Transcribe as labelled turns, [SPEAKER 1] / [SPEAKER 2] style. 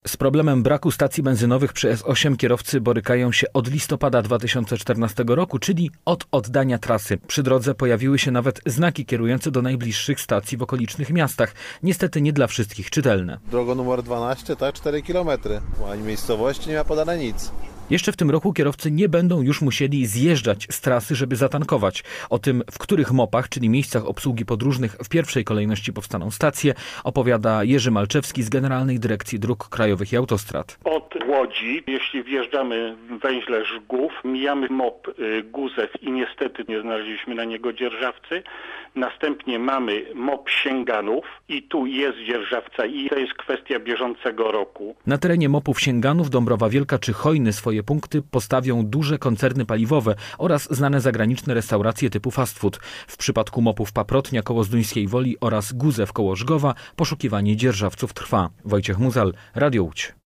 [SPEAKER 1] Z problemem braku stacji benzynowych przy S8 kierowcy borykają się od listopada 2014 roku, czyli od oddania trasy. Przy drodze pojawiły się nawet znaki kierujące do najbliższych stacji w okolicznych miastach. Niestety nie dla wszystkich czytelne.
[SPEAKER 2] Droga numer 12, 4 km. Ani miejscowości nie ma podane nic.
[SPEAKER 1] Jeszcze w tym roku kierowcy nie będą już musieli zjeżdżać z trasy, żeby zatankować. O tym, w których MOP-ach, czyli miejscach obsługi podróżnych, w pierwszej kolejności powstaną stacje, opowiada Jerzy Malczewski z Generalnej Dyrekcji Dróg Krajowych i Autostrad.
[SPEAKER 3] Od Łodzi, jeśli wjeżdżamy w węźle Żgów, mijamy MOP Guzew i niestety nie znaleźliśmy na niego dzierżawcy. Następnie mamy MOP Sięganów i tu jest dzierżawca i to jest kwestia bieżącego roku.
[SPEAKER 1] Na terenie MOP-ów Sięganów, Dąbrowa Wielka czy Chojny swoje punkty postawią duże koncerny paliwowe oraz znane zagraniczne restauracje typu fast food. W przypadku MOP-ów Paprotnia koło Zduńskiej Woli oraz Guzew koło Żgowa poszukiwanie dzierżawców trwa. Wojciech Muzal, Radio Łódź.